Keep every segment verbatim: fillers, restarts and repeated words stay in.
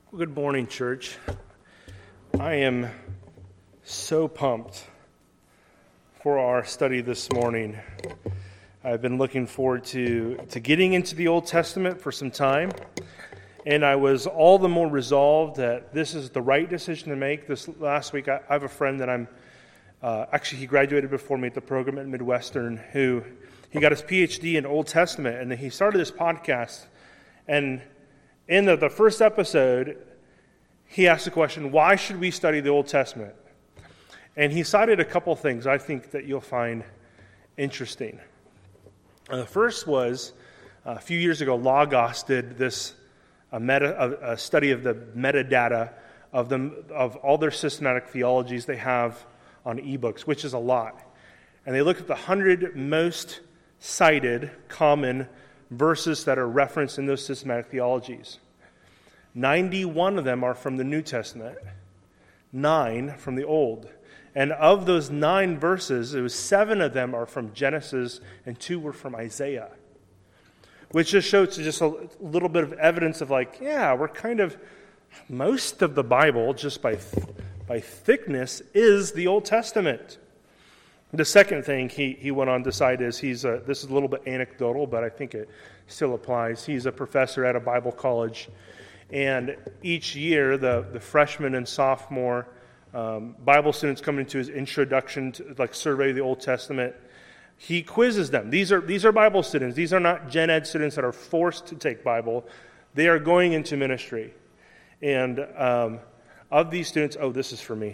Good morning, church. I am so pumped for our study this morning. I've been looking forward to, to getting into the Old Testament for some time, and I was all the more resolved that this is the right decision to make. This last week, I, I have a friend that I'm, uh, actually he graduated before me at the program at Midwestern, who he got his P H D in Old Testament, and he started this podcast, and in the, the first episode, he asked the question, why should we study the Old Testament? And he cited a couple things I think that you'll find interesting. Uh, the first was, uh, a few years ago, Logos did this a, meta, a, a study of the metadata of, them, of all their systematic theologies they have on ebooks, which is a lot. And they looked at the one hundred most cited common verses that are referenced in those systematic theologies. ninety-one of them are from the New Testament, nine from the Old. And of those nine verses, it was seven of them are from Genesis and two were from Isaiah. Which just shows just a little bit of evidence of like, yeah, we're kind of, most of the Bible, just by, by thickness, is the Old Testament. The second thing he, he went on to cite is, he's a, this is a little bit anecdotal, but I think it still applies. He's a professor at a Bible college. And each year, the, the freshman and sophomore um, Bible students come into his introduction to like survey the Old Testament. He quizzes them. These are these are Bible students. These are not gen ed students that are forced to take Bible. They are going into ministry. And um, of these students, oh, this is for me.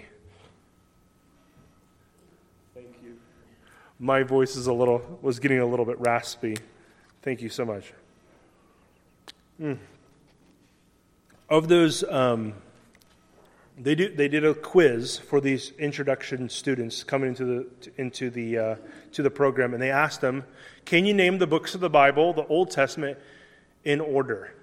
Thank you. My voice is a little was getting a little bit raspy. Thank you so much. Mm. Of those, um, they do they did a quiz for these introduction students coming into the into the uh, to the program, and they asked them, "Can you name the books of the Bible, the Old Testament, in order?"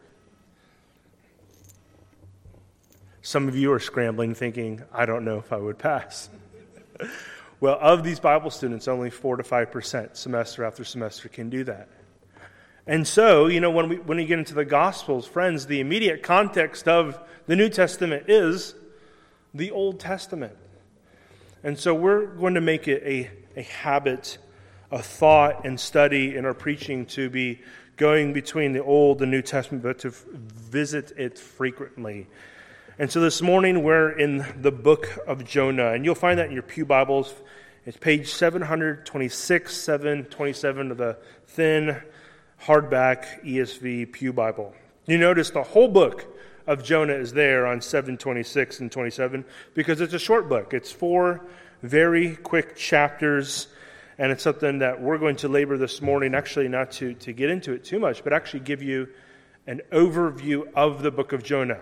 Some of you are scrambling, thinking, "I don't know if I would pass." Well, of these Bible students, only four to five percent, semester after semester, can do that. And so, you know, when we when we get into the Gospels, friends, the immediate context of the New Testament is the Old Testament. And so we're going to make it a, a habit, a thought and study in our preaching to be going between the Old and New Testament, but to f- visit it frequently. And so this morning we're in the book of Jonah, and you'll find that in your pew Bibles. It's page seven twenty-six, seven twenty-seven of the thin hardback E S V Pew Bible. You notice the whole book of Jonah is there on seven twenty-six and twenty-seven because it's a short book. It's four very quick chapters, and it's something that we're going to labor this morning, actually not to, to get into it too much, but actually give you an overview of the book of Jonah.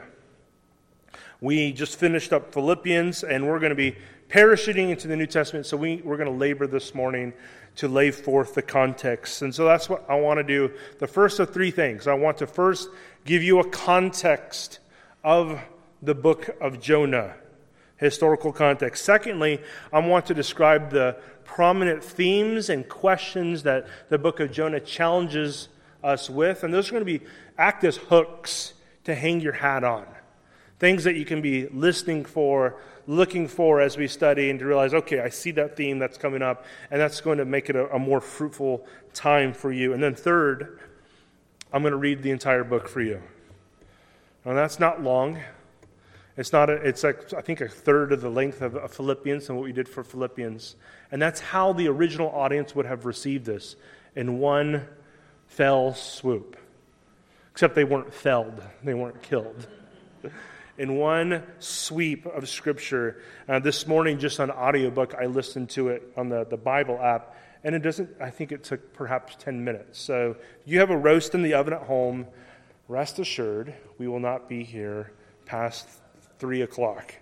We just finished up Philippians, and we're going to be parachuting into the New Testament, so we, we're going to labor this morning to lay forth the context. And so that's what I want to do. The first of three things. I want to first give you a context of the book of Jonah, historical context. Secondly, I want to describe the prominent themes and questions that the book of Jonah challenges us with. And those are going to be act as hooks to hang your hat on. Things that you can be listening for, looking for as we study, and to realize, okay, I see that theme that's coming up, and that's going to make it a, a more fruitful time for you. And then third, I'm going to read the entire book for you. Now that's not long. It's not. A, it's like I think a third of the length of, of Philippians and what we did for Philippians, and that's how the original audience would have received this in one fell swoop. Except they weren't felled; they weren't killed. In one sweep of Scripture. Uh, this morning, just on audiobook, I listened to it on the, the Bible app, and it doesn't, I think it took perhaps ten minutes. So you have a roast in the oven at home. Rest assured, we will not be here past three o'clock.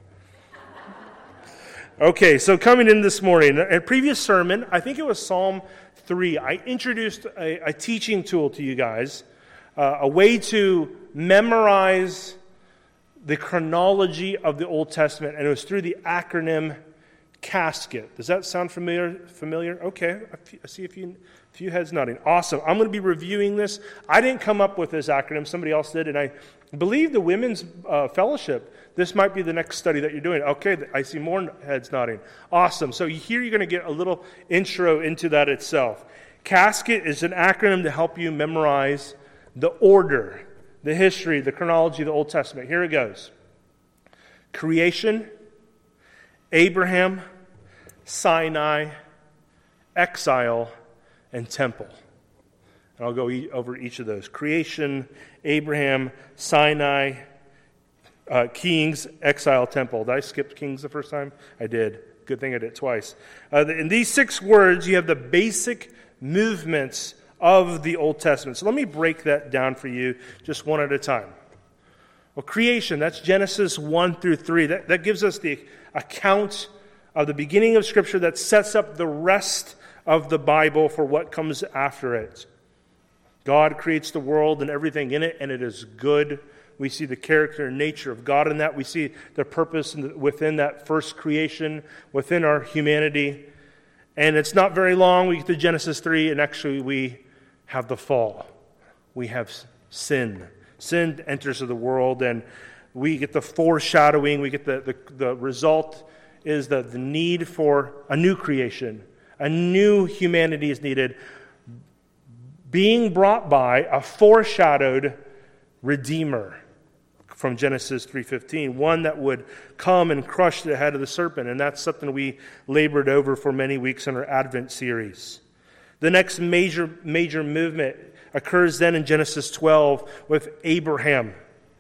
Okay, so coming in this morning, a previous sermon, I think it was Psalm three, I introduced a, a teaching tool to you guys, uh, a way to memorize the chronology of the Old Testament, and it was through the acronym casket. Does that sound familiar? Familiar? Okay, I see a few, a few heads nodding. Awesome. I'm going to be reviewing this. I didn't come up with this acronym. Somebody else did, and I believe the Women's uh, Fellowship, this might be the next study that you're doing. Okay, I see more heads nodding. Awesome. So here you're going to get a little intro into that itself. Casket is an acronym to help you memorize the order, the history, the chronology of the Old Testament. Here it goes. Creation, Abraham, Sinai, exile, and temple. And I'll go e- over each of those. Creation, Abraham, Sinai, uh, Kings, exile, temple. Did I skip Kings the first time? I did. Good thing I did it twice. Uh, in these six words, you have the basic movements of the Old Testament. So let me break that down for you just one at a time. Well, creation, that's Genesis one through three. That, that gives us the account of the beginning of Scripture that sets up the rest of the Bible for what comes after it. God creates the world and everything in it, and it is good. We see the character and nature of God in that. We see the purpose within that first creation, within our humanity. And it's not very long. We get to Genesis three, and actually we have the fall. We have sin. Sin enters the world, and we get the foreshadowing. We get the, the, the result is that the need for a new creation. A new humanity is needed, being brought by a foreshadowed Redeemer from Genesis three fifteen, one that would come and crush the head of the serpent, and that's something we labored over for many weeks in our Advent series. The next major major movement occurs then in Genesis twelve with Abraham.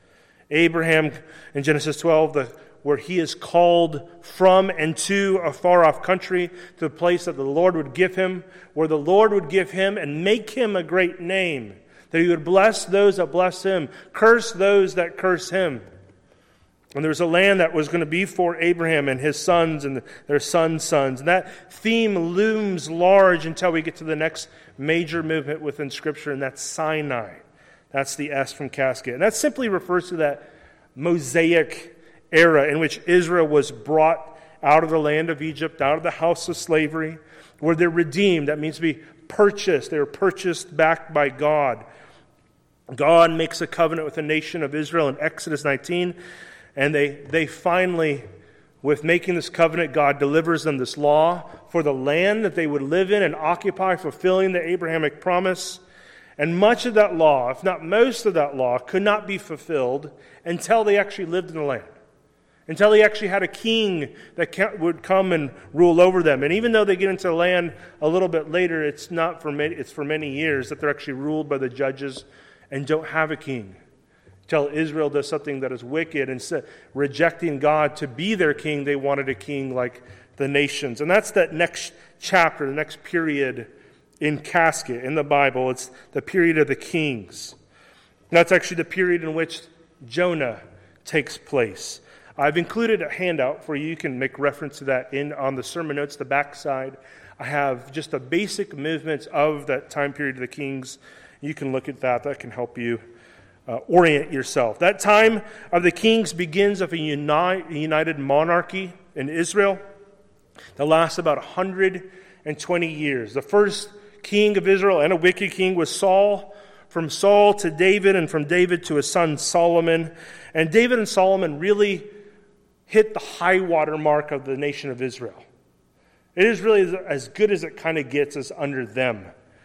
Abraham in Genesis twelve, the, where he is called from and to a far-off country, to the place that the Lord would give him, where the Lord would give him and make him a great name, that he would bless those that bless him, curse those that curse him. And there was a land that was going to be for Abraham and his sons and their sons' sons. And that theme looms large until we get to the next major movement within Scripture, and that's Sinai. That's the S from casket. And that simply refers to that Mosaic era in which Israel was brought out of the land of Egypt, out of the house of slavery, where they're redeemed. That means to be purchased. They were purchased back by God. God makes a covenant with the nation of Israel in Exodus nineteen, and they, they finally, with making this covenant, God delivers them this law for the land that they would live in and occupy, fulfilling the Abrahamic promise. And much of that law, if not most of that law, could not be fulfilled until they actually lived in the land. Until he actually had a king that would come and rule over them. And even though they get into the land a little bit later, it's not for many, it's for many years that they're actually ruled by the judges and don't have a king. Until Israel does something that is wicked and rejecting God to be their king, they wanted a king like the nations. And that's that next chapter, the next period in casket in the Bible. It's the period of the kings. And that's actually the period in which Jonah takes place. I've included a handout for you. You can make reference to that in on the sermon notes, the backside. I have just the basic movements of that time period of the kings. You can look at that. That can help you uh, orient yourself. That time of the kings begins with a uni- united monarchy in Israel that lasts about one hundred twenty years. The first king of Israel and a wicked king was Saul. From Saul to David, and from David to his son Solomon. And David and Solomon really hit the high water mark of the nation of Israel. It is really as good as it kind of gets as under them.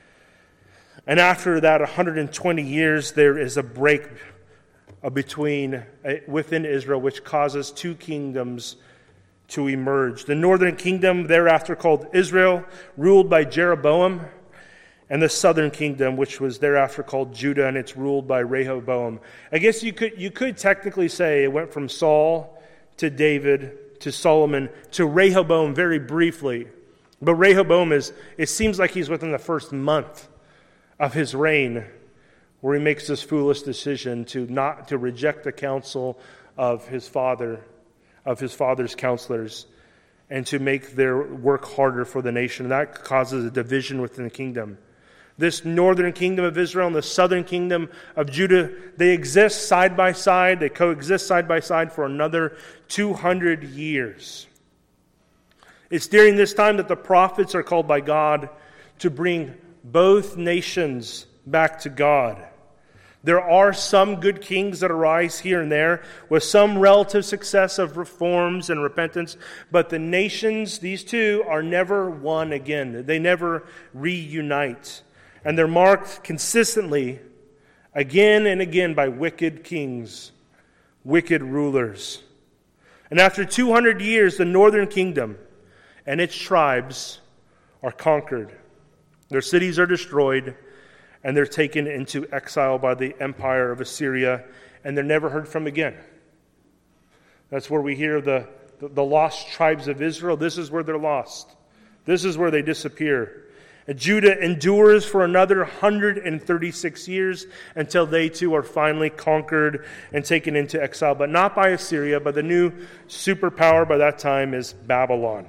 And after that one hundred twenty years, there is a break between within Israel, which causes two kingdoms to emerge. The northern kingdom, thereafter called Israel, ruled by Jeroboam, and the southern kingdom, which was thereafter called Judah, and it's ruled by Rehoboam. I guess you could you could technically say it went from Saul to David to Solomon to Rehoboam very briefly. But Rehoboam is, it seems like he's within the first month of his reign where he makes this foolish decision to not to reject the counsel of his father, of his father's counselors, and to make their work harder for the nation. And that causes a division within the kingdom. This northern kingdom of Israel and the southern kingdom of Judah, they exist side by side. They coexist side by side for another two hundred years. It's during this time that the prophets are called by God to bring both nations back to God. There are some good kings that arise here and there with some relative success of reforms and repentance, but the nations, these two, are never one again. They never reunite. And they're marked consistently again and again by wicked kings, wicked rulers. And after two hundred years, the northern kingdom and its tribes are conquered. Their cities are destroyed, and they're taken into exile by the empire of Assyria, and they're never heard from again. That's where we hear the, the, the lost tribes of Israel. This is where they're lost. This is where they disappear. And Judah endures for another one hundred thirty-six years until they too are finally conquered and taken into exile, but not by Assyria, but the new superpower by that time is Babylon.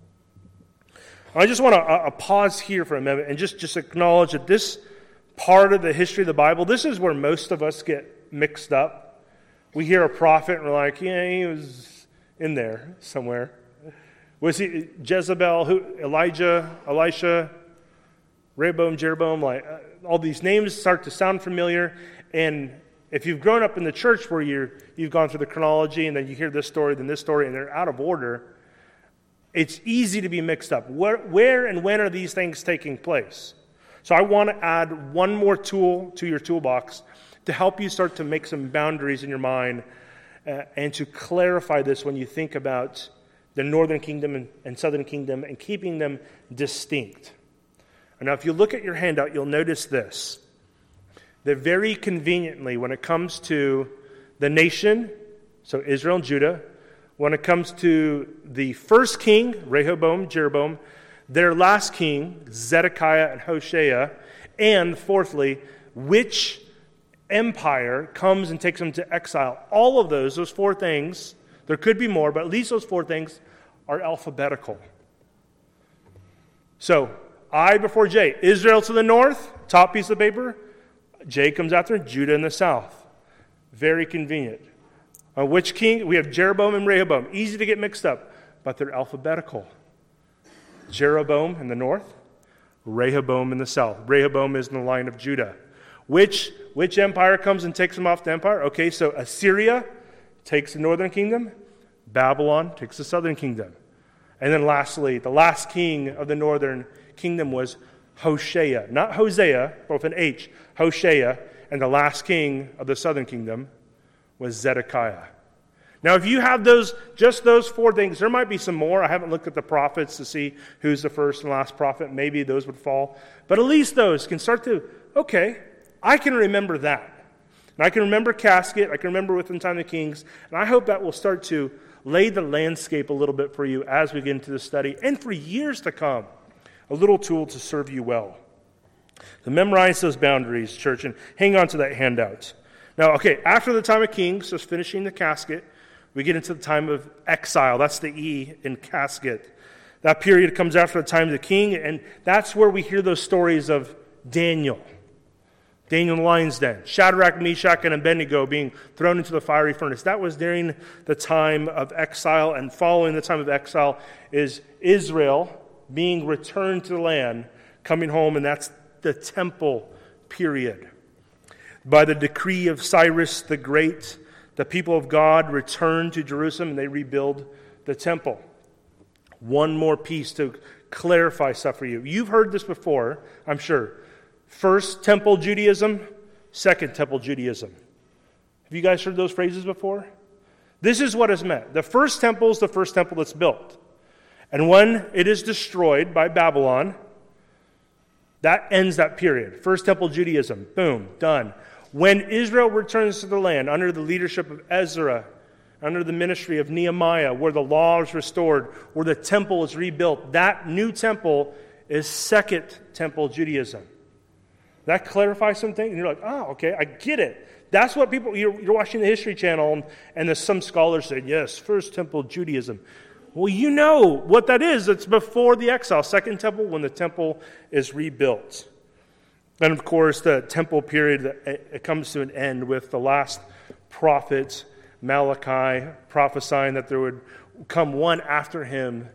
I just want to uh, pause here for a moment and just, just acknowledge that this part of the history of the Bible, this is where most of us get mixed up. We hear a prophet and we're like, yeah, he was in there somewhere. Was he Jezebel, who, Elijah, Elisha, Rehoboam, Jeroboam, like uh, all these names start to sound familiar. And if you've grown up in the church where you're, you've gone through the chronology and then you hear this story, then this story, and they're out of order, it's easy to be mixed up. Where, where and when are these things taking place? So I want to add one more tool to your toolbox to help you start to make some boundaries in your mind uh, and to clarify this when you think about the northern kingdom and, and southern kingdom and keeping them distinct. And now if you look at your handout, you'll notice this. That very conveniently, when it comes to the nation, so Israel and Judah, when it comes to the first king, Rehoboam, Jeroboam, their last king, Zedekiah and Hoshea, and fourthly, which empire comes and takes them to exile. All of those, those four things, there could be more, but at least those four things are alphabetical. So, I before J, Israel to the north, top piece of paper, J comes after, Judah in the south. Very convenient. Uh, which king? We have Jeroboam and Rehoboam. Easy to get mixed up, but they're alphabetical. Jeroboam in the north, Rehoboam in the south. Rehoboam is in the line of Judah. Which, which empire comes and takes them off the empire? Okay, so Assyria takes the northern kingdom. Babylon takes the southern kingdom. And then lastly, the last king of the northern kingdom was Hoshea. Not Hosea, but with an H. Hoshea. And the last king of the southern kingdom was Zedekiah. Now, if you have those, just those four things, there might be some more. I haven't looked at the prophets to see who's the first and last prophet. Maybe those would fall. But at least those can start to, okay, I can remember that. And I can remember Casket. I can remember Within Time of the Kings. And I hope that will start to lay the landscape a little bit for you as we get into the study and for years to come. A little tool to serve you well. So memorize those boundaries, church, and hang on to that handout. Now, okay, after the time of Kings, just finishing the casket, we get into the time of exile. That's the E in casket. That period comes after the time of the king, and that's where we hear those stories of Daniel. Daniel in the lion's den. Shadrach, Meshach, and Abednego being thrown into the fiery furnace. That was during the time of exile, and following the time of exile is Israel being returned to the land, coming home, and that's the temple period. By the decree of Cyrus the Great, the people of God return to Jerusalem and they rebuild the temple. One more piece to clarify stuff for you. You've heard this before, I'm sure. First temple Judaism, second temple Judaism. Have you guys heard those phrases before? This is what is meant. The first temple is the first temple that's built. And when it is destroyed by Babylon, that ends that period. First temple Judaism, boom, done. When Israel returns to the land under the leadership of Ezra, under the ministry of Nehemiah, where the law is restored, where the temple is rebuilt, that new temple is Second Temple Judaism. That clarifies something, and you're like, oh, okay, I get it. That's what people, you're, you're watching the History Channel, and, and there's some scholars say, yes, First Temple Judaism. Well, you know what that is. It's before the exile, Second Temple, when the temple is rebuilt. And of course, the temple period, it comes to an end with the last prophet, Malachi, prophesying that there would come one after him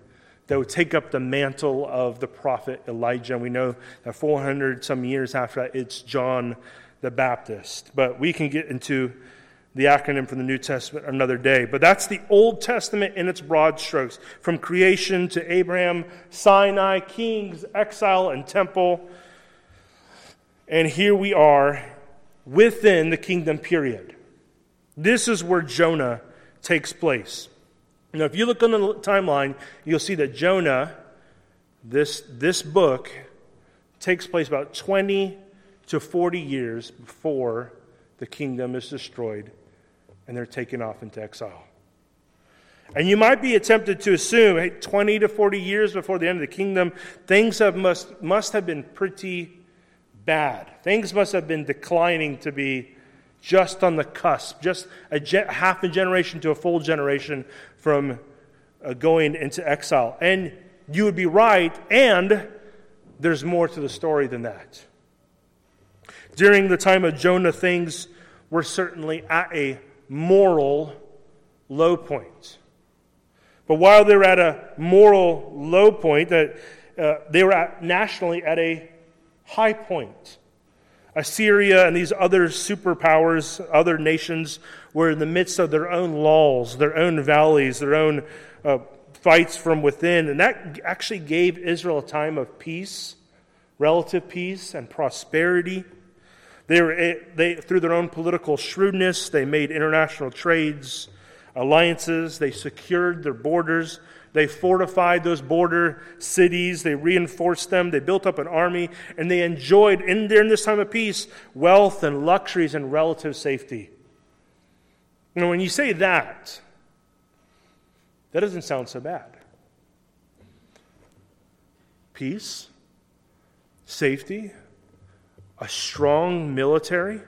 that would take up the mantle of the prophet Elijah. And we know that four hundred some years after that, it's John the Baptist. But we can get into the acronym for the New Testament another day. But that's the Old Testament in its broad strokes. From creation to Abraham, Sinai, kings, exile, and temple. And here we are within the kingdom period. This is where Jonah takes place. Now, if you look on the timeline, you'll see that Jonah, this, this book, takes place about twenty to forty years before the kingdom is destroyed and they're taken off into exile. And you might be tempted to assume, hey, twenty to forty years before the end of the kingdom, things have must, must have been pretty bad. Things must have been declining to be just on the cusp, just a ge- half a generation to a full generation from uh, going into exile. And you would be right, and there's more to the story than that. During the time of Jonah, things were certainly at a moral low point. But while they were at a moral low point, that uh, they were at, nationally at a high point. Assyria and these other superpowers, other nations, were in the midst of their own lulls, their own valleys, their own uh, fights from within. And that actually gave Israel a time of peace, relative peace and prosperity. They were they through their own political shrewdness, they made international trades, alliances, they secured their borders. They fortified those border cities. They reinforced them. They built up an army. And they enjoyed, in during this time of peace, wealth and luxuries and relative safety. You know, when you say that, that doesn't sound so bad. Peace, safety, a strong military,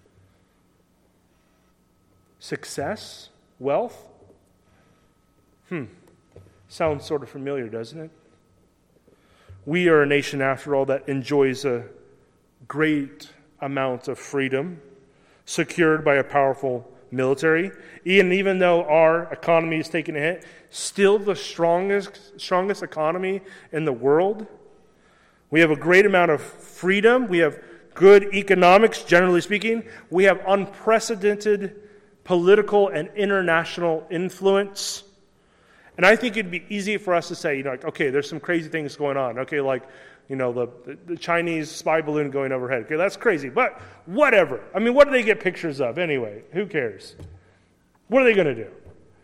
success, wealth. Hmm. Sounds sort of familiar, doesn't it? We are a nation, after all, that enjoys a great amount of freedom, secured by a powerful military. And even though our economy is taking a hit, still the strongest, strongest economy in the world. We have a great amount of freedom. We have good economics, generally speaking. We have unprecedented political and international influence. And I think it'd be easy for us to say, you know, like, okay, there's some crazy things going on. Okay, like, you know, the, the, the Chinese spy balloon going overhead. Okay, that's crazy. But whatever. I mean, what do they get pictures of anyway? Who cares? What are they going to do?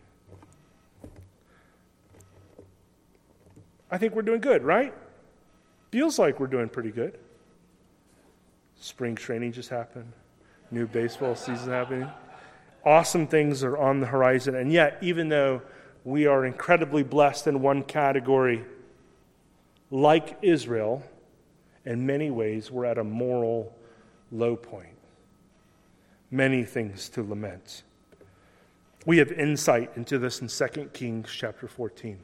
I think we're doing good, right? Feels like we're doing pretty good. Spring training just happened. New baseball season happening. Awesome things are on the horizon. And yet, even though we are incredibly blessed in one category, like Israel, in many ways, we're at a moral low point. Many things to lament. We have insight into this in Second Kings chapter fourteen.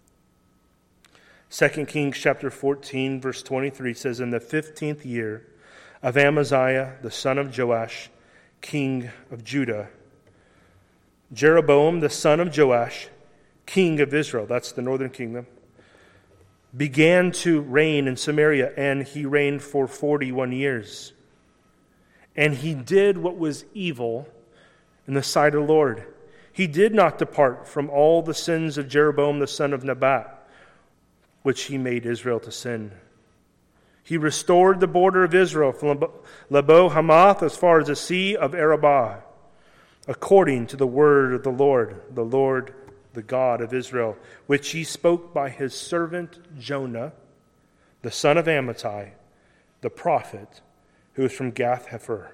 Second Kings chapter fourteen, verse twenty-three says, in the fifteenth year of Amaziah, the son of Joash, king of Judah, Jeroboam, the son of Joash, king of Israel, that's the northern kingdom, began to reign in Samaria, and he reigned for forty-one years. And he did what was evil in the sight of the Lord. He did not depart from all the sins of Jeroboam the son of Nebat, which he made Israel to sin. He restored the border of Israel from Lebo Hamath as far as the sea of Arabah, according to the word of the Lord, the Lord the God of Israel, which he spoke by his servant Jonah, the son of Amittai, the prophet, who is from Gath-Hepher.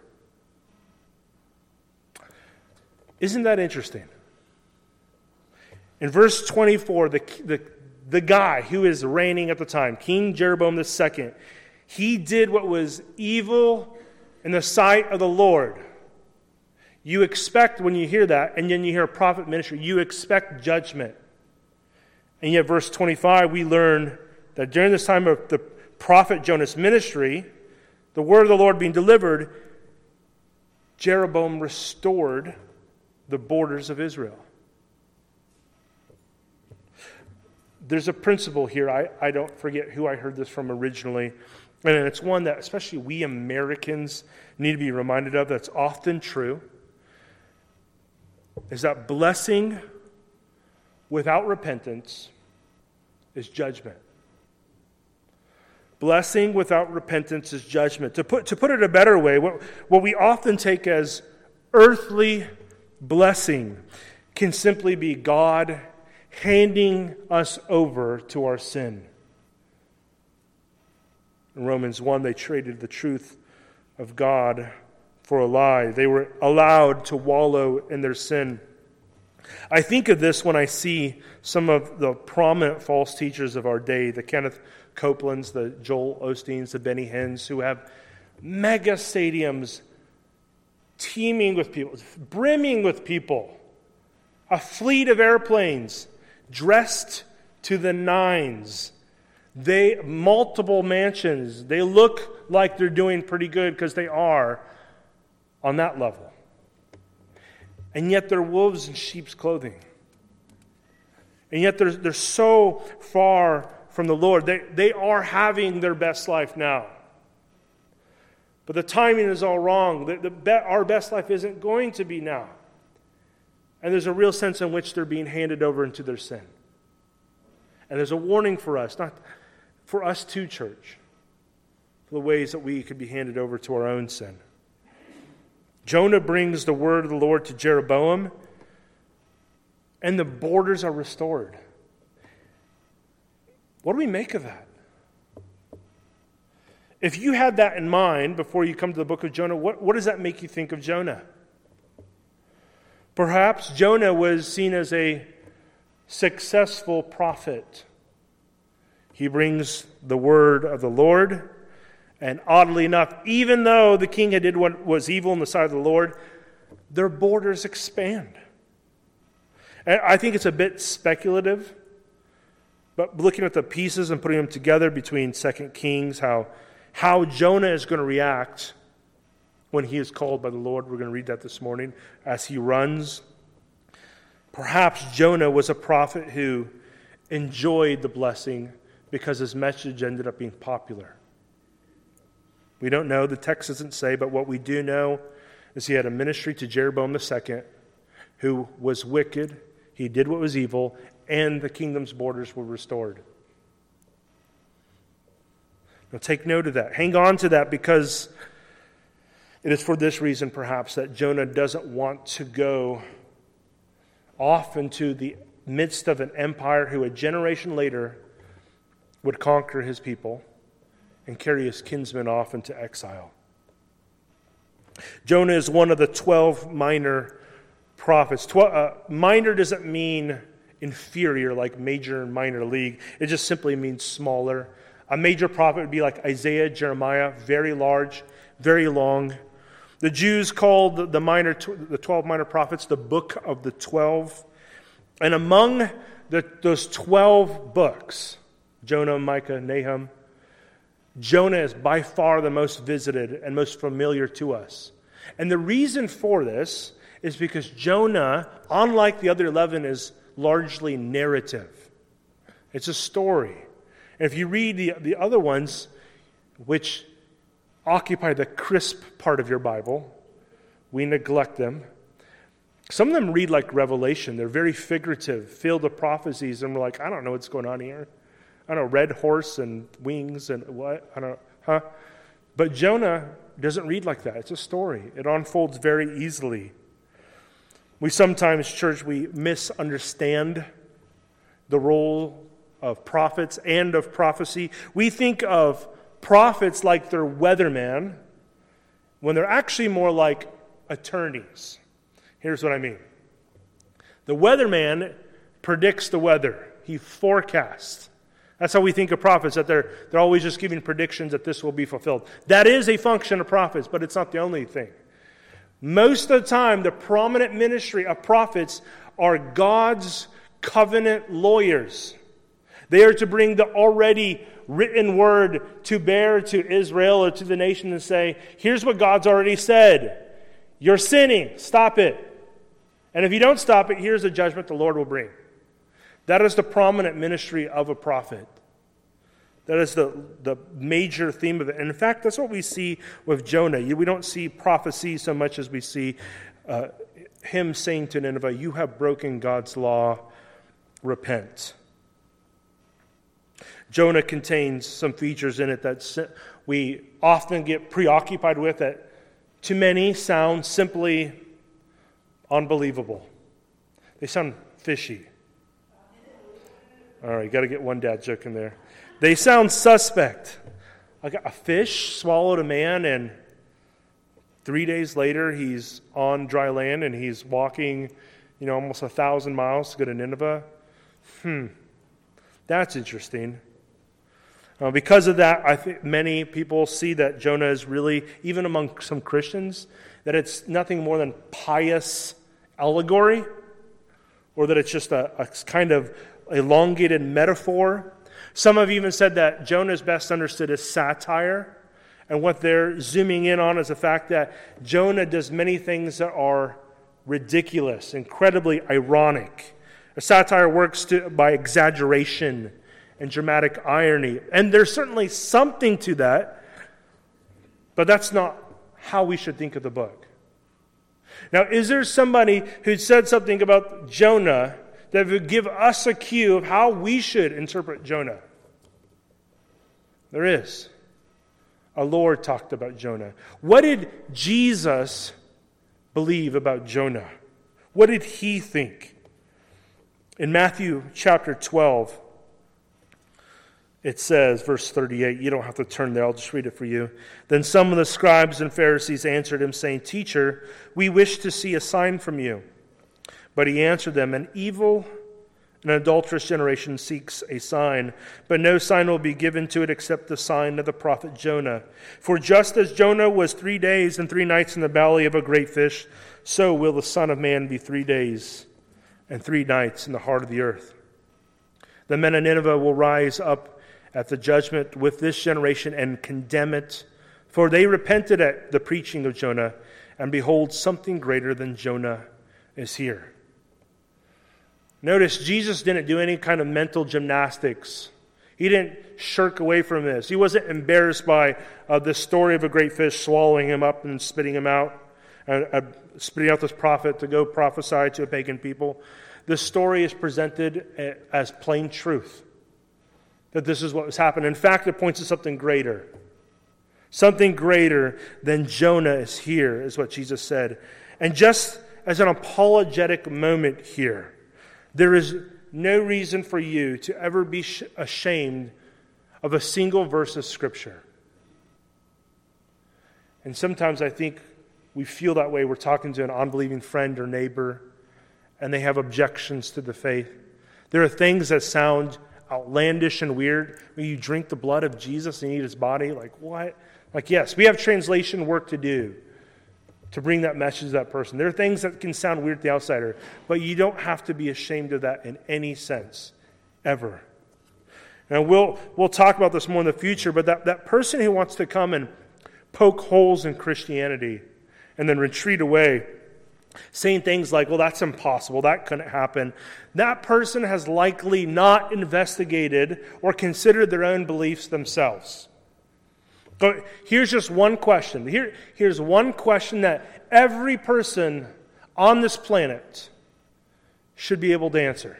Isn't that interesting? In verse twenty-four, the, the, the guy who is reigning at the time, King Jeroboam the second, he did what was evil in the sight of the Lord. You expect, when you hear that, and then you hear a prophet ministry, you expect judgment. And yet, verse twenty-five, we learn that during this time of the prophet Jonah's ministry, the word of the Lord being delivered, Jeroboam restored the borders of Israel. there's a principle here. I, I don't forget who I heard this from originally. And it's one that especially we Americans need to be reminded of, that's often true, is that blessing without repentance is judgment. Blessing without repentance is judgment. To put, to put it a better way, what, what we often take as earthly blessing can simply be God handing us over to our sin. In Romans one, they traded the truth of God for a lie. They were allowed to wallow in their sin. I think of this when I see some of the prominent false teachers of our day, the Kenneth Copelands, the Joel Osteens, the Benny Hinns, who have mega stadiums teeming with people, brimming with people, a fleet of airplanes dressed to the nines. They multiple mansions. They look like they're doing pretty good because they are on that level. And yet they're wolves in sheep's clothing. And yet they're, they're so far from the Lord. They, they are having their best life now. But the timing is all wrong. The, the be, our best life isn't going to be now. And there's a real sense in which they're being handed over into their sin. And there's a warning for us, not for us too, church, for the ways that we could be handed over to our own sin. Jonah brings the word of the Lord to Jeroboam, and the borders are restored. What do we make of that? If you had that in mind before you come to the book of Jonah, what, what does that make you think of Jonah? Perhaps Jonah was seen as a successful prophet. He brings the word of the Lord, and oddly enough, even though the king had did what was evil in the sight of the Lord, their borders expand. And I think it's a bit speculative, but looking at the pieces and putting them together between Second Kings, how, how Jonah is going to react when he is called by the Lord. We're going to read that this morning as he runs. Perhaps Jonah was a prophet who enjoyed the blessing because his message ended up being popular. We don't know. The text doesn't say, but what we do know is he had a ministry to Jeroboam the Second, who was wicked. He did what was evil, and the kingdom's borders were restored. Now take note of that. Hang on to that, because it is for this reason, perhaps, that Jonah doesn't want to go off into the midst of an empire who a generation later would conquer his people and carry his kinsmen off into exile. Jonah is one of the twelve minor prophets. Twelve, uh, minor doesn't mean inferior like major and minor league. It just simply means smaller. A major prophet would be like Isaiah, Jeremiah, very large, very long. The Jews called the minor, the twelve minor prophets the book of the twelve. And among the, those twelve books, Jonah, Micah, Nahum, Jonah is by far the most visited and most familiar to us. And the reason for this is because Jonah, unlike the other eleven, is largely narrative. It's a story. And if you read the, the other ones, which occupy the crisp part of your Bible, we neglect them. Some of them read like Revelation. They're very figurative, filled with prophecies, and we're like, I don't know what's going on here. I don't know, red horse and wings and what? I don't know, huh? But Jonah doesn't read like that. It's a story. It unfolds very easily. We sometimes, church, we misunderstand the role of prophets and of prophecy. We think of prophets like they're weathermen when they're actually more like attorneys. Here's what I mean. The weatherman predicts the weather. He forecasts. That's how we think of prophets, that they're, they're always just giving predictions that this will be fulfilled. That is a function of prophets, but it's not the only thing. Most of the time, the prominent ministry of prophets are God's covenant lawyers. They are to bring the already written word to bear to Israel or to the nation and say, here's what God's already said. You're sinning. Stop it. And if you don't stop it, here's the judgment the Lord will bring. That is the prominent ministry of a prophet. That is the, the major theme of it. And in fact, that's what we see with Jonah. We don't see prophecy so much as we see uh, him saying to Nineveh, you have broken God's law, repent. Jonah contains some features in it that we often get preoccupied with that to many sound simply unbelievable. They sound fishy. All right, got to get one dad joke in there. They sound suspect. Like a fish swallowed a man, and three days later he's on dry land and he's walking, you know, almost a thousand miles to go to Nineveh. Hmm, that's interesting. Uh, because of that, I think many people see that Jonah is really, even among some Christians, that it's nothing more than pious allegory, or that it's just a, a kind of elongated metaphor. Some have even said that Jonah is best understood as satire, and what they're zooming in on is the fact that Jonah does many things that are ridiculous, incredibly ironic. A satire works to, by exaggeration and dramatic irony, and there's certainly something to that, but that's not how we should think of the book. Now, is there somebody who said something about Jonah that would give us a cue of how we should interpret Jonah? There is. Our Lord talked about Jonah. What did Jesus believe about Jonah? What did he think? In Matthew chapter twelve, it says, verse thirty-eight, you don't have to turn there, I'll just read it for you. Then some of the scribes and Pharisees answered him, saying, Teacher, we wish to see a sign from you. But he answered them, An evil and adulterous generation seeks a sign, but no sign will be given to it except the sign of the prophet Jonah. For just as Jonah was three days and three nights in the belly of a great fish, so will the Son of Man be three days and three nights in the heart of the earth. The men of Nineveh will rise up at the judgment with this generation and condemn it, for they repented at the preaching of Jonah, and behold, something greater than Jonah is here. Notice Jesus didn't do any kind of mental gymnastics. He didn't shirk away from this. He wasn't embarrassed by uh, the story of a great fish swallowing him up and spitting him out, uh, uh, spitting out this prophet to go prophesy to a pagan people. The story is presented as plain truth, that this is what was happening. In fact, it points to something greater. Something greater than Jonah is here, is what Jesus said. And just as an apologetic moment here, there is no reason for you to ever be ashamed of a single verse of Scripture. And sometimes I think we feel that way. We're talking to an unbelieving friend or neighbor, and they have objections to the faith. There are things that sound outlandish and weird. When you drink the blood of Jesus and eat his body, like what? Like, yes, we have translation work to do to bring that message to that person. There are things that can sound weird to the outsider, but you don't have to be ashamed of that in any sense, ever. And we'll we'll talk about this more in the future, but that, that person who wants to come and poke holes in Christianity and then retreat away, saying things like, well, that's impossible, that couldn't happen, that person has likely not investigated or considered their own beliefs themselves. So here's just one question. Here, here's one question that every person on this planet should be able to answer.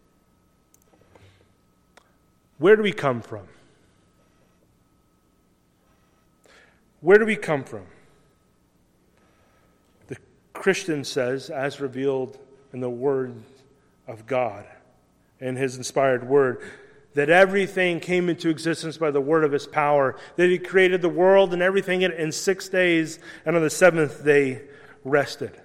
Where do we come from? Where do we come from? The Christian says, as revealed in the Word of God, in His inspired Word, that everything came into existence by the word of His power, that He created the world and everything in it in six days, and on the seventh day rested.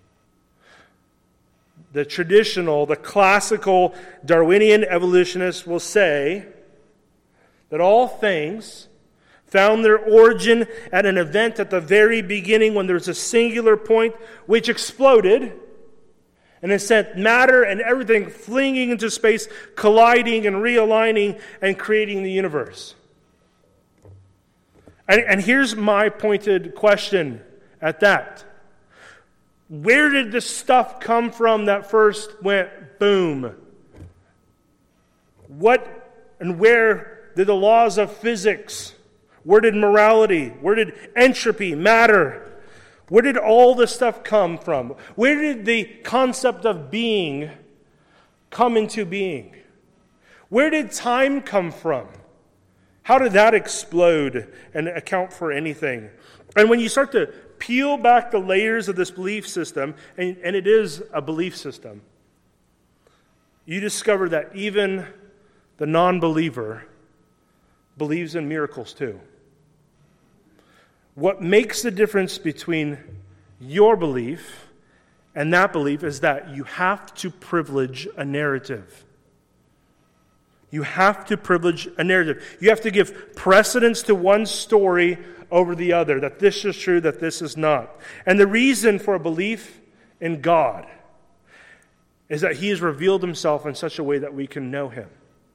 The traditional, the classical Darwinian evolutionists will say that all things found their origin at an event at the very beginning when there was a singular point which exploded, and it sent matter and everything flinging into space, colliding and realigning and creating the universe. And, and here's my pointed question at that. Where did this stuff come from that first went boom? What and where did the laws of physics, where did morality, where did entropy, matter, where did all this stuff come from? Where did the concept of being come into being? Where did time come from? How did that explode and account for anything? And when you start to peel back the layers of this belief system, and, and it is a belief system, you discover that even the non-believer believes in miracles too. What makes the difference between your belief and that belief is that you have to privilege a narrative. You have to privilege a narrative. You have to give precedence to one story over the other, that this is true, that this is not. And the reason for a belief in God is that He has revealed Himself in such a way that we can know Him.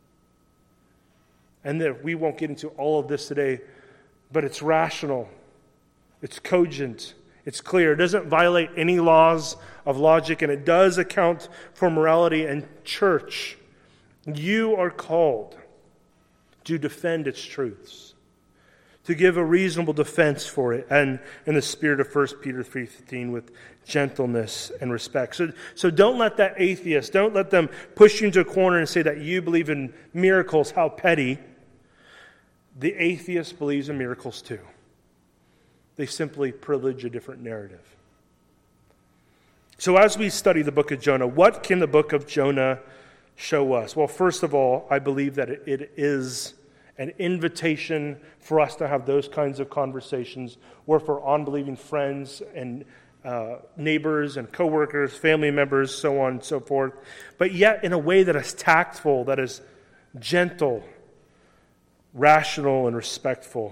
And that we won't get into all of this today, but it's rational, it's cogent, it's clear. It doesn't violate any laws of logic, and it does account for morality and church. You are called to defend its truths, to give a reasonable defense for it, and in the spirit of First Peter three fifteen with gentleness and respect. So, so don't let that atheist, don't let them push you into a corner and say that you believe in miracles, how petty. The atheist believes in miracles too. They simply privilege a different narrative. So as we study the book of Jonah, what can the book of Jonah show us? Well, first of all, I believe that it is an invitation for us to have those kinds of conversations, or for unbelieving friends and uh, neighbors and coworkers, family members, so on and so forth, but yet in a way that is tactful, that is gentle, rational, and respectful.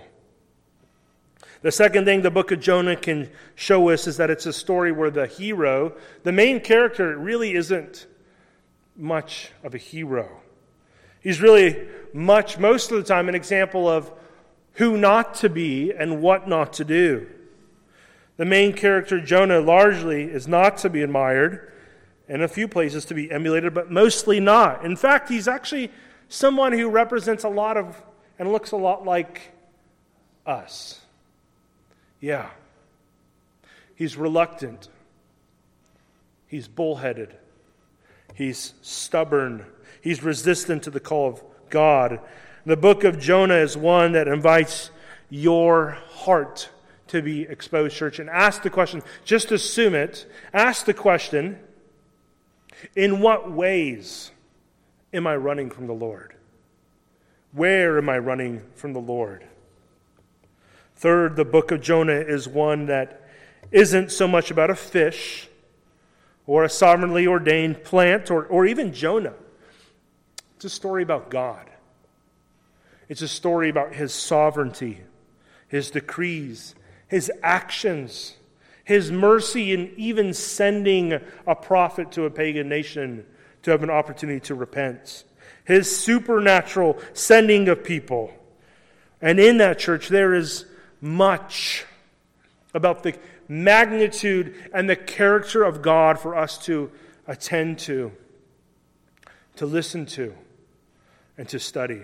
The second thing the book of Jonah can show us is that it's a story where the hero, the main character, really isn't much of a hero. He's really much, most of the time, an example of who not to be and what not to do. The main character, Jonah, largely is not to be admired, and in a few places to be emulated, but mostly not. In fact, he's actually someone who represents a lot of, and looks a lot like us. Yeah. He's reluctant. He's bullheaded. He's stubborn. He's resistant to the call of God. The book of Jonah is one that invites your heart to be exposed, church, and ask the question, just assume it, ask the question, in what ways am I running from the Lord? Where am I running from the Lord? Third, the book of Jonah is one that isn't so much about a fish or a sovereignly ordained plant or, or even Jonah. It's a story about God. It's a story about His sovereignty, His decrees, His actions, His mercy in even sending a prophet to a pagan nation to have an opportunity to repent, His supernatural sending of people. And in that, church, there is much about the magnitude and the character of God for us to attend to, to listen to, and to study.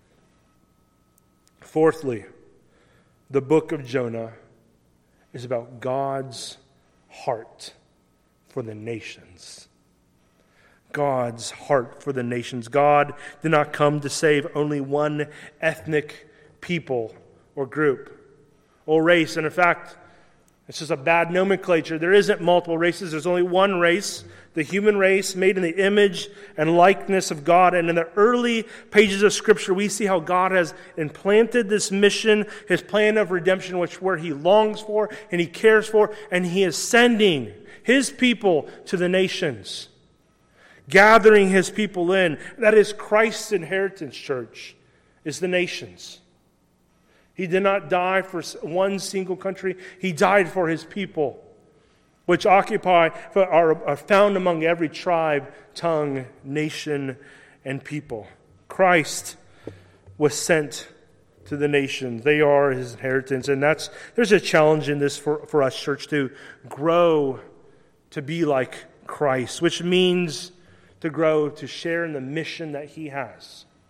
Fourthly, the book of Jonah is about God's heart for the nations. God's heart for the nations. God did not come to save only one ethnic people or group or race. And in fact, it's just a bad nomenclature. There isn't multiple races. There's only one race, the human race, made in the image and likeness of God. And in the early pages of Scripture, we see how God has implanted this mission, His plan of redemption, which where He longs for and He cares for, and He is sending His people to the nations, gathering His people in. That is Christ's inheritance, church, is the nations. He did not die for one single country. He died for His people, which occupy, are, are found among every tribe, tongue, nation, and people. Christ was sent to the nations. They are His inheritance. And that's there's a challenge in this for, for us, church, to grow to be like Christ, which means to grow, to share in the mission that He has.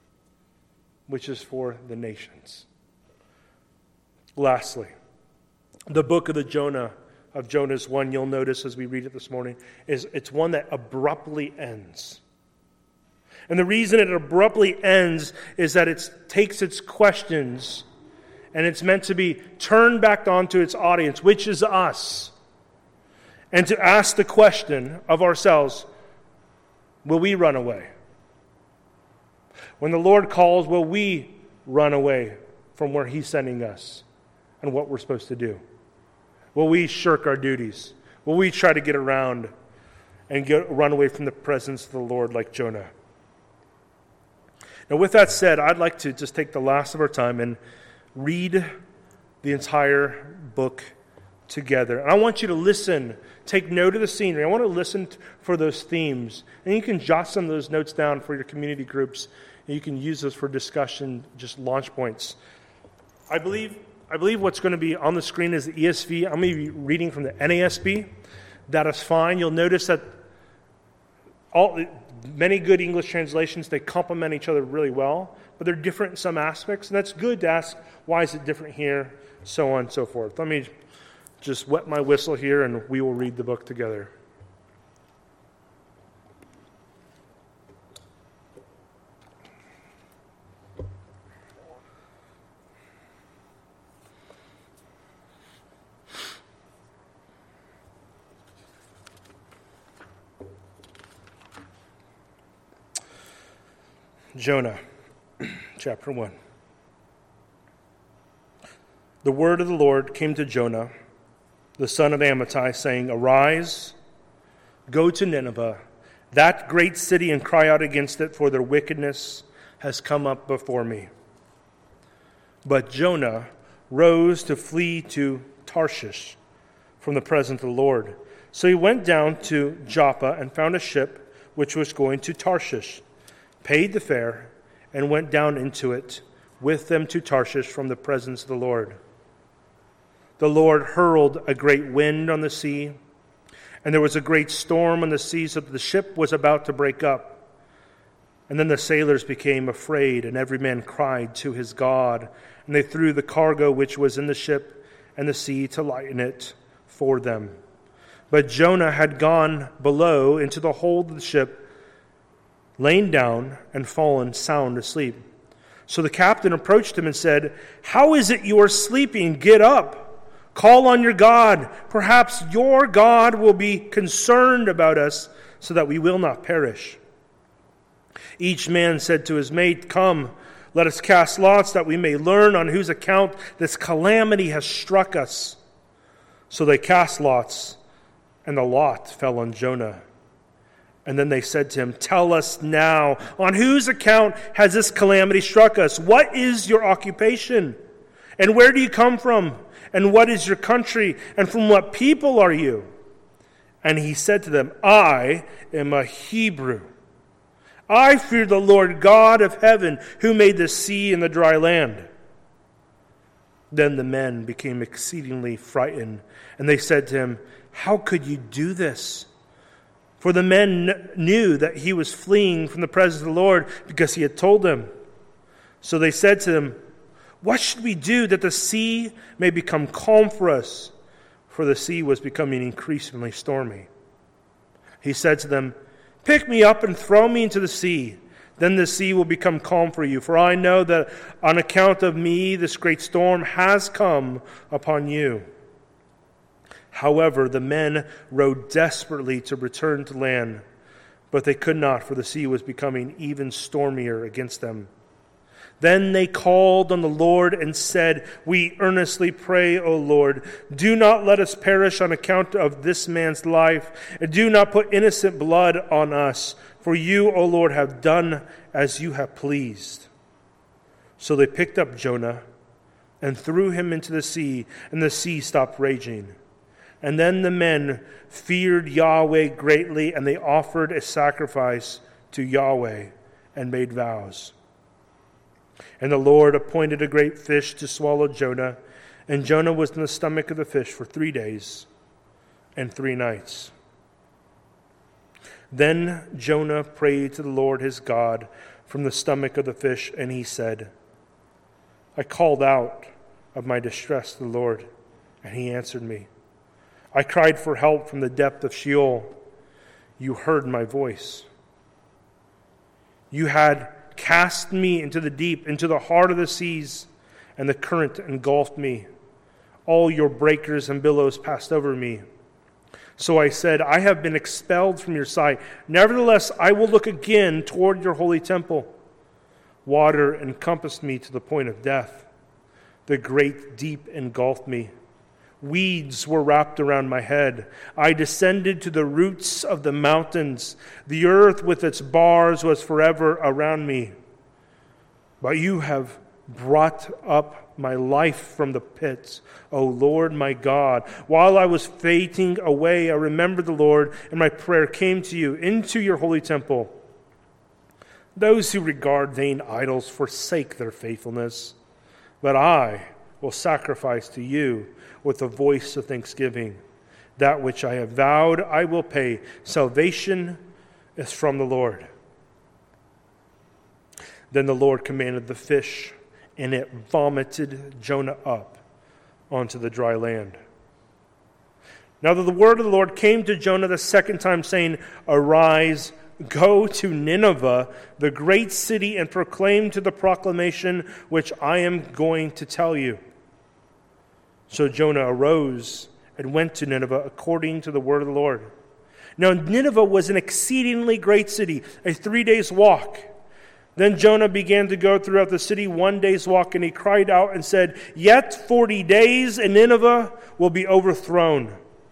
which is for the nations. Lastly, the book of the Jonah, of Jonah is one you'll notice as we read it this morning, is it's one that abruptly ends. And the reason it abruptly ends is that it takes its questions and it's meant to be turned back onto its audience, which is us, and to ask the question of ourselves, will we run away? When the Lord calls, will we run away from where He's sending us and what we're supposed to do? Will we shirk our duties? Will we try to get around and get, run away from the presence of the Lord like Jonah? Now, with that said, I'd like to just take the last of our time and read the entire book together. And I want you to listen, take note of the scenery. I want to listen for those themes. And you can jot some of those notes down for your community groups. And you can use those for discussion, just launch points. I believe I believe what's going to be on the screen is the E S V. I'm going to be reading from the N A S B. That is fine. You'll notice that all many good English translations, they complement each other really well, but they're different in some aspects. And that's good to ask, why is it different here, so on and so forth. Let me just wet my whistle here, and we will read the book together. Jonah, chapter one. The word of the Lord came to Jonah, the son of Amittai, saying, Arise, go to Nineveh, that great city, and cry out against it, for their wickedness has come up before me. But Jonah rose to flee to Tarshish from the presence of the Lord. So he went down to Joppa and found a ship which was going to Tarshish, paid the fare, and went down into it with them to Tarshish from the presence of the Lord. The Lord hurled a great wind on the sea, and there was a great storm on the sea, so that the ship was about to break up. And then the sailors became afraid, and every man cried to his God. And they threw the cargo which was in the ship and the sea to lighten it for them. But Jonah had gone below into the hold of the ship, lain down and fallen sound asleep. So the captain approached him and said, How is it you are sleeping? Get up, call on your God. Perhaps your God will be concerned about us, so that we will not perish. Each man said to his mate, Come, let us cast lots, that we may learn on whose account this calamity has struck us. So they cast lots, and the lot fell on Jonah. And then they said to him, Tell us now, on whose account has this calamity struck us? What is your occupation? And where do you come from? And what is your country? And from what people are you? And he said to them, I am a Hebrew. I fear the Lord God of heaven, who made the sea and the dry land. Then the men became exceedingly frightened, and they said to him, How could you do this? For the men knew that he was fleeing from the presence of the Lord, because he had told them. So they said to him, What should we do that the sea may become calm for us? For the sea was becoming increasingly stormy. He said to them, Pick me up and throw me into the sea. Then the sea will become calm for you. For I know that on account of me this great storm has come upon you. However, the men rowed desperately to return to land, but they could not, for the sea was becoming even stormier against them. Then they called on the Lord and said, We earnestly pray, O Lord, do not let us perish on account of this man's life, and do not put innocent blood on us, for you, O Lord, have done as you have pleased. So they picked up Jonah and threw him into the sea, and the sea stopped raging. And then the men feared Yahweh greatly, and they offered a sacrifice to Yahweh and made vows. And the Lord appointed a great fish to swallow Jonah, and Jonah was in the stomach of the fish for three days and three nights. Then Jonah prayed to the Lord his God from the stomach of the fish, and he said, I called out of my distress to the Lord, and he answered me. I cried for help from the depth of Sheol. You heard my voice. You had cast me into the deep, into the heart of the seas, and the current engulfed me. All your breakers and billows passed over me. So I said, I have been expelled from your sight. Nevertheless, I will look again toward your holy temple. Water encompassed me to the point of death. The great deep engulfed me. Weeds were wrapped around my head. I descended to the roots of the mountains. The earth with its bars was forever around me. But you have brought up my life from the pits, O Lord my God. While I was fainting away, I remembered the Lord, and my prayer came to you into your holy temple. Those who regard vain idols forsake their faithfulness, but I will sacrifice to you with a voice of thanksgiving. That which I have vowed I will pay. Salvation is from the Lord. Then the Lord commanded the fish, and it vomited Jonah up onto the dry land. Now the word of the Lord came to Jonah the second time, saying, Arise, go to Nineveh, the great city, and proclaim to the proclamation which I am going to tell you. So Jonah arose and went to Nineveh according to the word of the Lord. Now Nineveh was an exceedingly great city, a three days walk. Then Jonah began to go throughout the city one day's walk, and he cried out and said, Yet forty days, and Nineveh will be overthrown.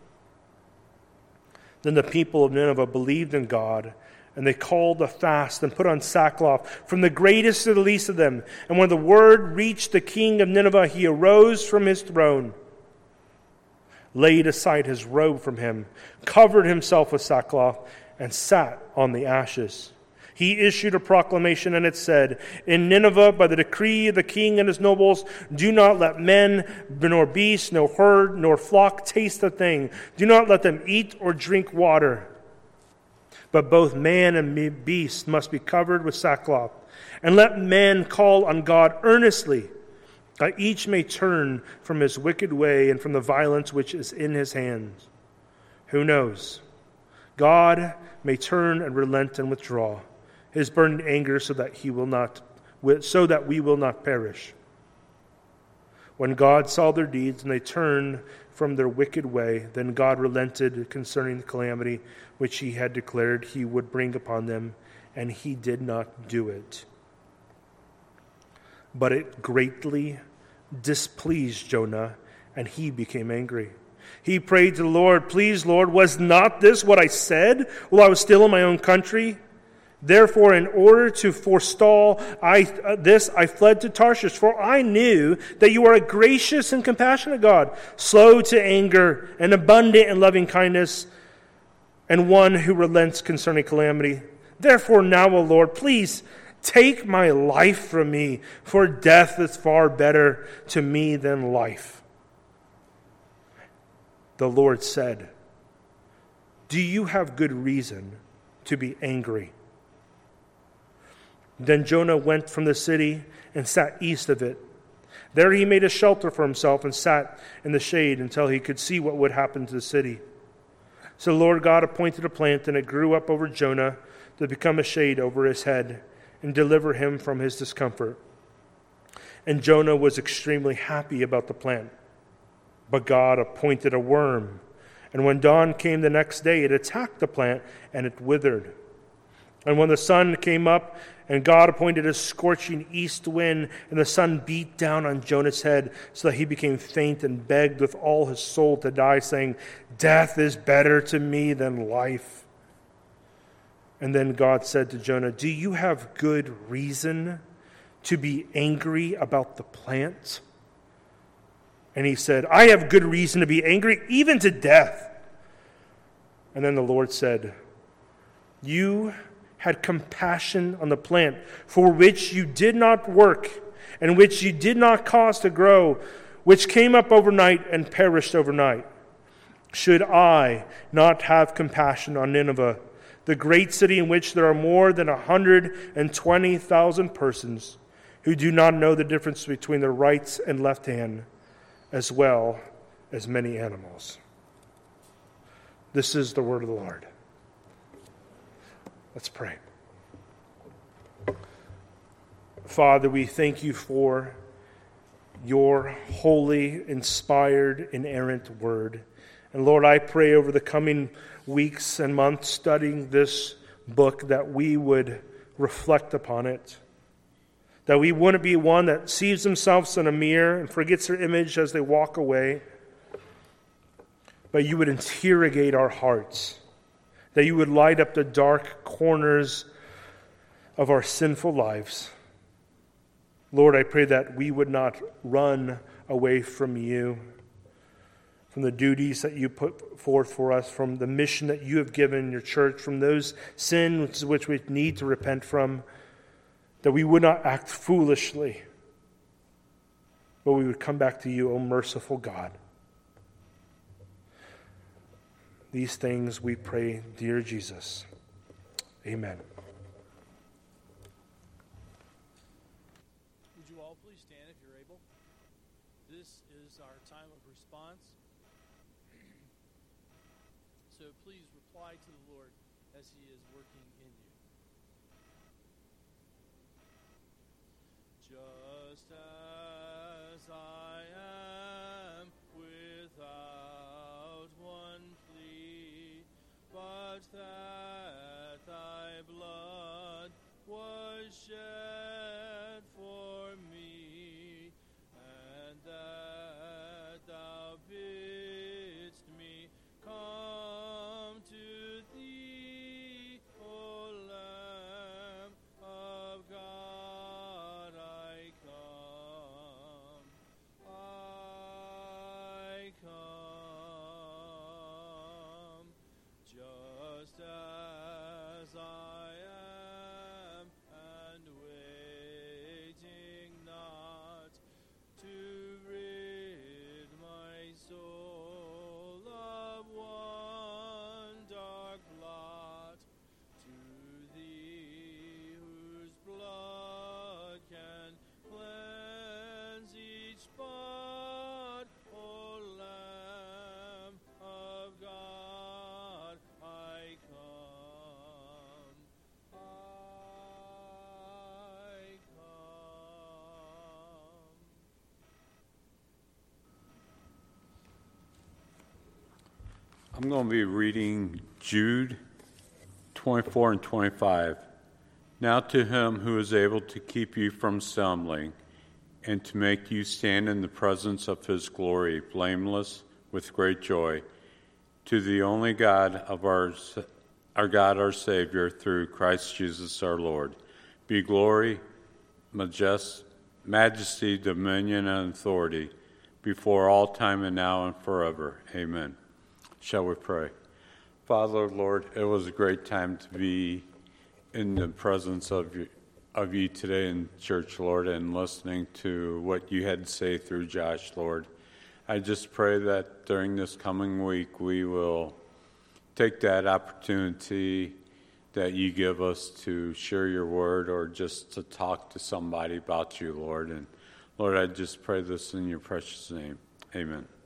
Then the people of Nineveh believed in God, and they called a fast and put on sackcloth, from the greatest to the least of them. And when the word reached the king of Nineveh, he arose from his throne, laid aside his robe from him, covered himself with sackcloth, and sat on the ashes. He issued a proclamation, and it said, In Nineveh, by the decree of the king and his nobles, do not let men, nor beast, nor herd, nor flock taste a thing. Do not let them eat or drink water. But both man and beast must be covered with sackcloth. And let men call on God earnestly, that each may turn from his wicked way and from the violence which is in his hands. Who knows? God may turn and relent and withdraw his burning anger, so that he will not, so that we will not perish. When God saw their deeds and they turned from their wicked way, then God relented concerning the calamity which he had declared he would bring upon them, and he did not do it. But it greatly displeased Jonah, and he became angry. He prayed to the Lord, Please, Lord, was not this what I said while I was still in my own country? Therefore, in order to forestall I, uh, this, I fled to Tarshish, for I knew that you are a gracious and compassionate God, slow to anger and abundant in loving kindness, and one who relents concerning calamity. Therefore now, O Lord, please take my life from me, for death is far better to me than life. The Lord said, Do you have good reason to be angry? Then Jonah went from the city and sat east of it. There he made a shelter for himself and sat in the shade until he could see what would happen to the city. So the Lord God appointed a plant, and it grew up over Jonah to become a shade over his head and deliver him from his discomfort. And Jonah was extremely happy about the plant. But God appointed a worm, and when dawn came the next day, it attacked the plant, and it withered. And when the sun came up, and God appointed a scorching east wind, and the sun beat down on Jonah's head, so that he became faint and begged with all his soul to die, saying, Death is better to me than life. And then God said to Jonah, Do you have good reason to be angry about the plant? And he said, I have good reason to be angry, even to death. And then the Lord said, You had compassion on the plant, for which you did not work, and which you did not cause to grow, which came up overnight and perished overnight. Should I not have compassion on Nineveh, the great city in which there are more than one hundred twenty thousand persons who do not know the difference between their right and left hand, as well as many animals. This is the word of the Lord. Let's pray. Father, we thank you for your holy, inspired, inerrant word. And Lord, I pray over the coming weeks and months studying this book that we would reflect upon it. That we wouldn't be one that sees themselves in a mirror and forgets their image as they walk away. But you would interrogate our hearts. That you would light up the dark corners of our sinful lives. Lord, I pray that we would not run away from you, from the duties that you put forth for us, from the mission that you have given your church, from those sins which we need to repent from, that we would not act foolishly, but we would come back to you, O merciful God. These things we pray, dear Jesus. Amen. So please reply to the Lord as he is working in you. Just as I am without one plea, but that thy blood was shed for me, and that thou bidst me come to thee, O Lamb of God, I come, I come, just as I am, and waiting not to rid my soul of one dark blot, to thee whose blood can cleanse each spot, O Lamb of God, I come, I come. I'm going to be reading Jude twenty-four and twenty-five. Now to him who is able to keep you from stumbling and to make you stand in the presence of his glory, blameless with great joy, to the only God of our, our God, our Savior, through Christ Jesus our Lord, be glory, majest, majesty, dominion, and authority before all time and now and forever. Amen. Shall we pray? Father, Lord, it was a great time to be in the presence of you, of you today in church, Lord, and listening to what you had to say through Josh, Lord. I just pray that during this coming week we will take that opportunity that you give us to share your word or just to talk to somebody about you, Lord. And Lord, I just pray this in your precious name. Amen.